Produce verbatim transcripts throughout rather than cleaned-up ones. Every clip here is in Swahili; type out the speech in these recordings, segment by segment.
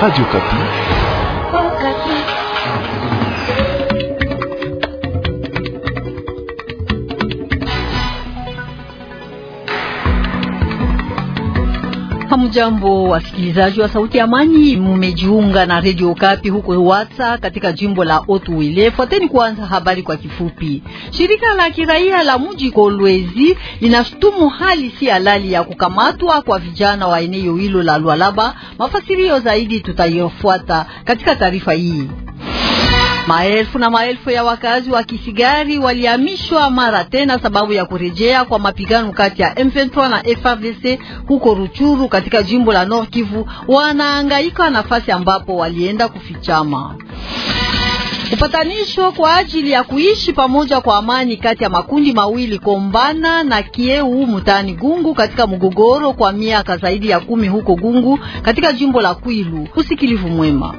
Radio Kapi. Hamjambo wasikilizaji wa Sauti ya Amani, mumejiunga na Radio Kapi huko Watsa katika jimbo la Otuwele. Fuateni kwanza habari kwa kifupi. Shirika la kiraia la mji Kolwezi linashutumu hali si halali ya kukamatwa kwa vijana wa eneo hilo la Lualaba. Mafasirio zaidi tutayofuata katika taarifa hii. Maelfu na maelfu ya wakazi wa Kisigari walihamishwa mara tena sababu ya kurejea kwa mapigano kati ya M ishirini na tatu na F A R D C huko Ruchuru katika jimbo la Nord Kivu. Wanahangaika nafasi ambapo walienda kufichama. Upatanisho kwa ajili ya kuishi pamoja kwa amani kati ya makundi mawili Kombana na Kieu mutani Gungu katika mgogoro kwa miaka zaidi ya kumi huko Gungu katika jimbo la Kwilu. Usikilivu mwema.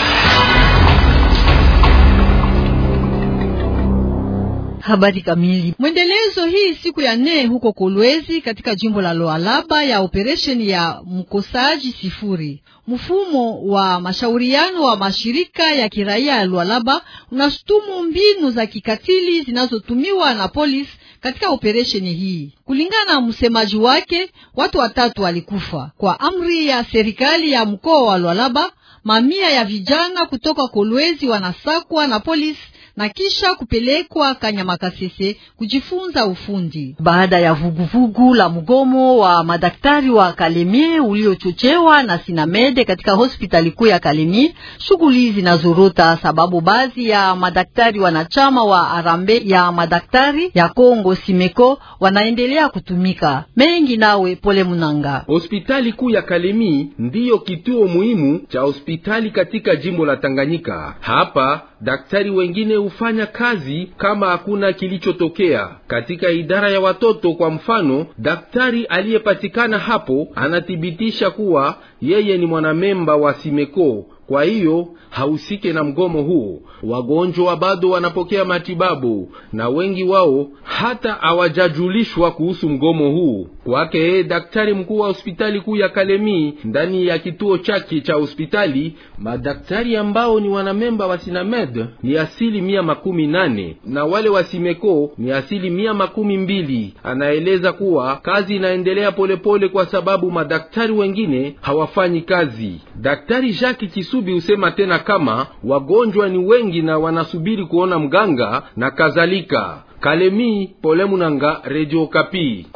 Habari kamili. Mwendelezo hii siku ya nne huko Kolwezi katika jimbo la Lualaba ya operation ya mkosaji sifuri. Mfumo wa mashauriano wa mashirika ya kiraia ya Lualaba unashutumu mbinu za kikatili zinazotumiwa na polisi katika operation hii. Kulingana na msemaji wake, watu watatu walikufa. Kwa amri ya serikali ya mkoa wa Lualaba, mamia ya vijana kutoka Kolwezi wanasakwa na polisi na kisha kupelekwa Kanyamakasese kujifunza ufundi. Baada ya vuguvugu la mgomo wa madaktari wa Kalemie uliochochewa na Sinamede katika hospitali kuu ya Kalemie, shughuli zinazorota sababu baadhi ya madaktari wanachama wa Arambe ya madaktari ya Kongo Simeko wanaendelea kutumika. Mengi nawe Pole Munanga. Hospitali kuu ya Kalemie ndiyo kituo muhimu cha hospitali katika jimbo la Tanganyika. Hapa daktari wengine hufanya kazi kama hakuna kilichotokea. Katika idara ya watoto kwa mfano, daktari aliyepatikana hapo anathibitisha kuwa yeye ni mwanamemba wa Simeko, kwa hiyo hausike na mgomo huu. Wagonjwa bado wanapokea matibabu na wengi wao hata hawajajulishwa kuhusu mgomo huu. Kwake daktari mkuu wa hospitali kuu ya Kalemie, ndani ya kituo chake cha hospitali, madaktari ambao ni wanamemba wa Sinamed ni asili mia makumi nane na wale wa Simeko ni asili mia makumi mbili. Anaeleza kuwa kazi inaendelea polepole kwa sababu madaktari wengine hawafanyi kazi. Daktari Jacques Kisubi usema tena kama wagonjwa ni wengi na wanasubiri kuona mganga na kadhalika. Kalemie, Pole Munanga, Radio Kapi.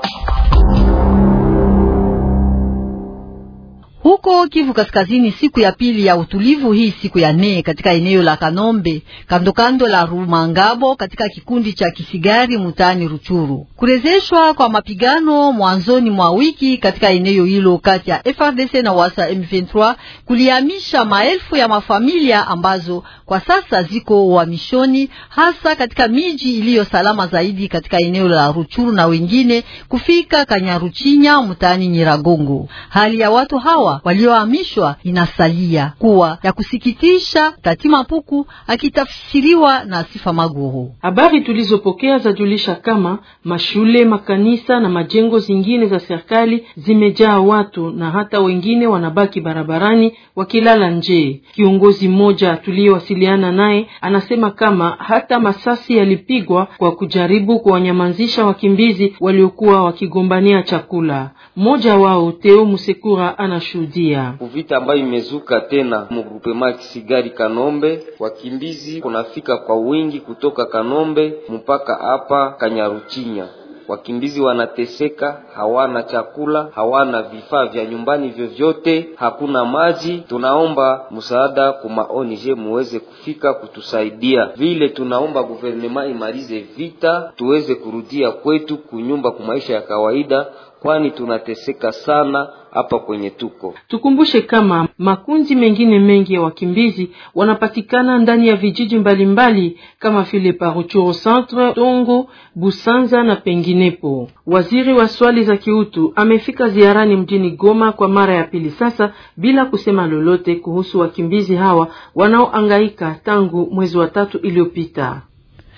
Huko Kivu Kaskazini, siku ya pili ya utulivu hii siku ya nne katika eneo la Kanombe kando kando la Rumangabo katika kikundi cha Kisigari mutani Ruchuru. Kurezeshwa kwa mapigano mwanzoni mwa wiki katika eneo hilo kati ya F A R D C na wasa M ishirini na tatu kulihamisha maelfu ya mafamilia ambazo kwa sasa ziko uhamishoni, hasa katika miji iliyo salama zaidi katika eneo la Ruchuru na wengine kufika Kanyaruchinya mutani Nyiragongo. Hali ya watu hawa waliohamishwa inasalia kuwa ya kusikitisha. Tatima Puku akitafsiriwa na Sifa Maguru. Habari tulizopokea zajulisha kama mashule, makanisa na majengo zingine za serikali zimejaa watu na hata wengine wanabaki barabarani wakilala nje. Kiongozi mmoja tuliyowasiliana naye anasema kama hata masasi yalipigwa kwa kujaribu kuwanyamazisha wakimbizi waliokuwa wakigombania chakula. Mmoja wao Theo Musekura anashuhudia uvita ambayo imezuka tena mgrupema Kisigari Kanombe. Wakimbizi kunafika kwa wingi kutoka Kanombe mpaka hapa Kanyaruchinya. Wakimbizi wanateseka, hawana chakula, hawana vifaa vya nyumbani vyovyote, hakuna maji. Tunaomba msaada kwa O N G muweze kufika kutusaidia. Vile tunaomba guvernema imalize vita, tuweze kurudia kwetu kunyumba kwa maisha ya kawaida, kwani tunateseka sana hapa kwenye tuko. Tukumbushe kama makundi mengine mengi ya wakimbizi wanapatikana ndani ya vijiji mbalimbali mbali, kama vile Paruchuru Centre, Tongo, Busanza na penginepo. Waziri wa swali za kiutu amefika ziarani mjini Goma kwa mara ya pili sasa bila kusema lolote kuhusu wakimbizi hawa wanaohangaika tangu mwezi wa tatu iliyopita.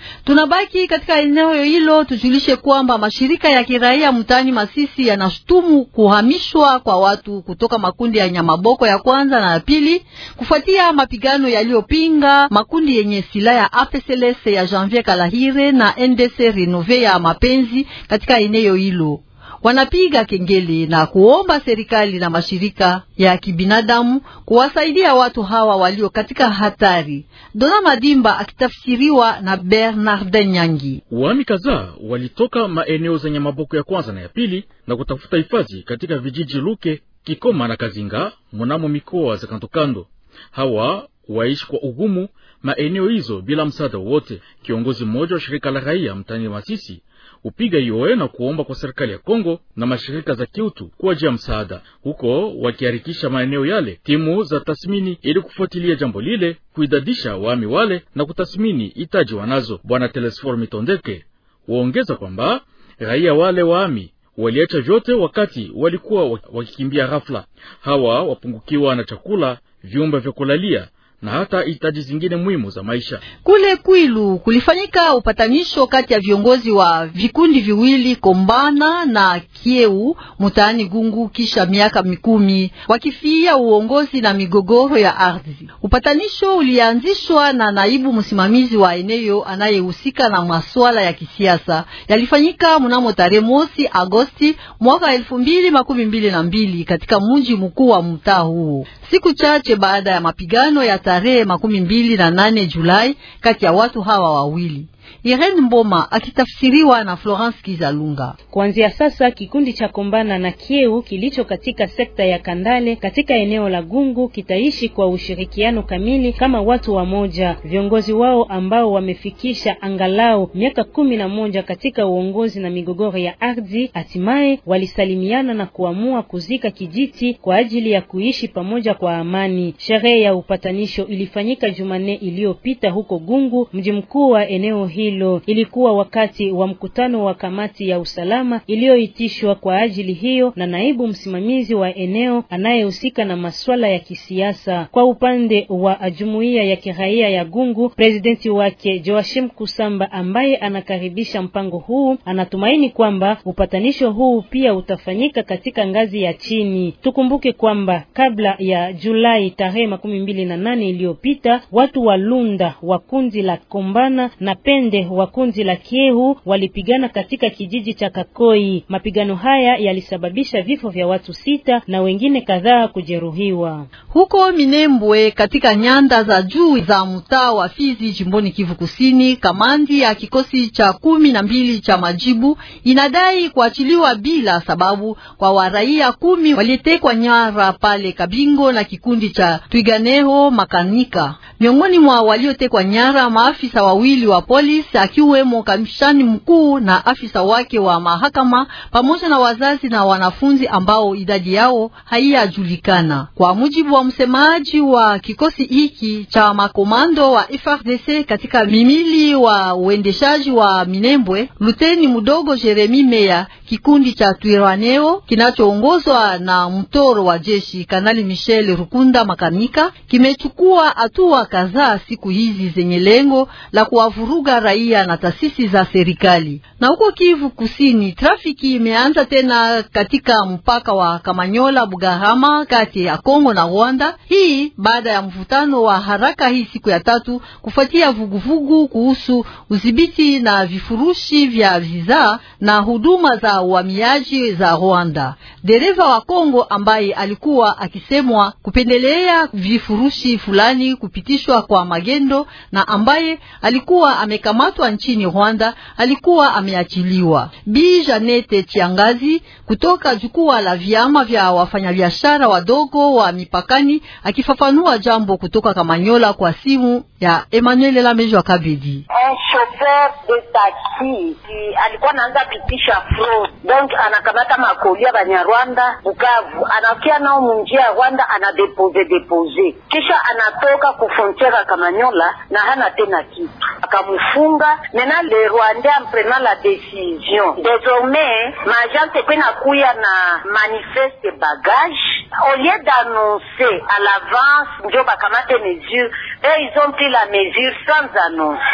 Tunabaki katika eneo hilo, tujulishe kwamba mashirika ya kiraia mtaani Masisi yanashutumu kuhamishwa kwa watu kutoka makundi ya Nyamaboko ya kwanza na ya pili kufuatia mapigano yaliyopinga makundi yenye silaha ya A P C L S ya Janvier Kalahire na N D C Renove ya Mapenzi katika eneo hilo. Wanapiga kengele na kuomba serikali na mashirika ya kibinadamu kuwasaidia watu hawa walio katika hatari. Dona Madimba akitafsiriwa na Bernard Nyangi. Wami kadhaa walitoka maeneo za Nyamaboko ya kwanza na ya pili na kutafuta hifadhi katika vijiji Luke, Kikoma na Kazinga mnamo mikoa za kandokando. Hawa waishi kwa ugumu maeneo hizo bila msaada wote. Kiongozi mmoja wa shirika la raia mtani Masisi upiga yoe na kuomba kwa serikali ya Kongo na mashirika za kiutu kuwajia msaada huko, wakiharikisha maeneo yale timu za tasmini ili kufuatilia jambo lile, kuidadisha wami wale na kutathmini itaji wanazo. Bwana Telesfor Mitondeke waongeza kwamba raia wale wami waliacha vyote wakati walikuwa wakikimbia ghafla. Hawa wapungukiwa na chakula, vyumba vya kulalia na hata hitaji zingine muhimu za maisha. Kule Kwilu kulifanyika upatanisho kati ya viongozi wa vikundi viwili Kombana na Kieu mtaani Gungu kisha miaka mikumi wakifia uongozi na migogoro ya ardhi. Upatanisho ulianzishwa na naibu msimamizi wa eneo anayehusika na masuala ya kisiasa. Yalifanyika mnamo tarehe mosi Agosti mwaka elfu mbili makumi mbili na mbili katika mji mkuu wa mtaa huo, siku chache baada ya mapigano ya tarehe makumi mbili na nane Julai kati ya watu hawa wawili. Irene Mboma akitafsiriwa na Florence Kizalunga. Kuanzia sasa kikundi cha Kombana na Kieu kilicho katika sekta ya Kandale katika eneo la Gungu kitaishi kwa ushirikiano kamili kama watu wa moja. Viongozi wao ambao wamefikisha angalau miaka kumi na moja katika uongozi na migogoro ya ardhi hatimaye walisalimiana na kuamua kuzika kijiti kwa ajili ya kuishi pamoja kwa amani. Sherehe ya upatanisho ilifanyika Jumanne iliyopita huko Gungu, mji mkuu wa eneo hilo. Ilikuwa wakati wa mkutano wa kamati ya usalama iliyoitishwa kwa ajili hiyo na naibu msimamizi wa eneo anayehusika na masuala ya kisiasa. Kwa upande wa jumuiya ya kiraia ya Gungu, presidenti wake Joachim Kusamba ambaye anakaribisha mpango huu anatumaini kwamba upatanisho huu pia utafanyika katika ngazi ya chini. Tukumbuke kwamba kabla ya Julai tarehe makumi mbili na nane iliyopita, watu wa Lunda wa kundi la Kombana na Pende wa kundi la Kieu walipigana katika kijiji cha Kakoi. Mapigano haya yalisababisha vifo vya watu sita na wengine kadhaa kujeruhiwa. Huko Minembwe katika nyanda za juu za mtaa wa Fizi jimboni Kivu Kusini, kamandi ya kikosi cha kumi na mbili cha majibu inadai kuachiliwa bila sababu kwa waraia kumi walitekwa nyara pale Kabingo na kikundi cha Twiganeho Makanika. Miongoni mwa waliotekwa nyara maafisa wawili wa polisi akiwemo kamishani mkuu na afisa wake wa mahakama pamoja na wazazi na wanafunzi ambao idadi yao haijulikana. Kwa mujibu wa msemaji wa kikosi hiki cha makomando wa F A R D C katika mimili wa uendeshaji wa Minembwe, Luteni Mudogo Jeremy Meya, kikundi cha Twiraneo kinachoongozwa na mtoro wa jeshi Kanali Michel Rukunda Makanika kimechukua hatua kadhaa siku hizi zenye lengo la kuwavuruga raia na taasisi za serikali. Na huko Kivu Kusini, trafiki imeanza tena katika mpaka wa Kamanyola Bugarama kati ya Kongo na Rwanda. Hii baada ya mvutano wa haraka hii siku ya tatu kufuatia vuguvugu kuhusu udhibiti na vifurushi vya visa na huduma za uhamiaji za Rwanda. Dereva wa Kongo ambaye alikuwa akisemwa kupendelea vifurushi fulani kupitishwa kwa magendo na ambaye alikuwa amekamatwa nchini Rwanda alikuwa ameachiliwa. Bi Janete Chiangazi kutoka jukwaa la vyama vya wafanyabiashara wadogo wa mipakani akifafanua jambo kutoka Kamanyola kwa simu ya Emmanuel Lamejo Kabedi. Un chauffeur de taxi alikuwa anaanza pitisha fraud, donc anakamata makolia banya Rwanda Bukavu, anakia nao munjia ya Rwanda anadepose depose, kisha anatoka ku frontiere Kamanyola na hana tena kitu, akamfunga. Nena le Rwandais en prenant la décision, désormais l'agence peut nakuya na manifeste bagage, au lieu d'annoncer à l'avance ndio bakamate mesure, et ils ont pris la mesure sans annoncer.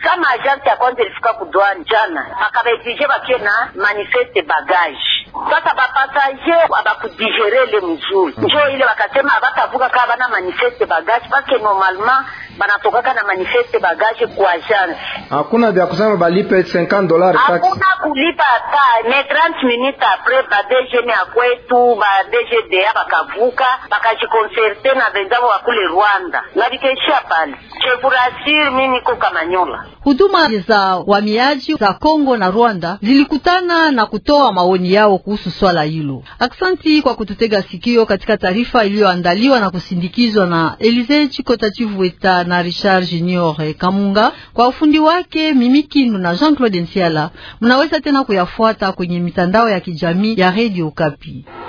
Kama agent ya kwanza ilifika kudwani jana, akabaitije bakie na manifeste bagage. Sasa bapasaje abakudigerele mzuri. Njoo ile wakasema abatavuka kama bana manifeste bagage parce normalement banatoka na manifeste bagage kwa agent. Hakuna vya kusema balipe cinquante dollars tax. Hakuna kulipa hata ne trente minutes après ba D G ni akwetu ba D G D bakavuka bakajikoncerter na wenzao wa kule Rwanda. Na bikesha pale. Je vous rassure mimi niko Kamanyola. Huduma za wamiaji za Kongo na Rwanda zilikutana na kutoa maoni yao kuhusu swala hilo. Aksanti kwa kututega sikio katika taarifa iliyoandaliwa na kusindikizwa na Elize Chikota Chivueta na Richard Junior Kamunga. Kwa ufundi wake Mimikindu na Jean-Claude Nsiala. Mnaweza tena kuyafuata kwenye mitandao ya kijamii ya Radio Okapi.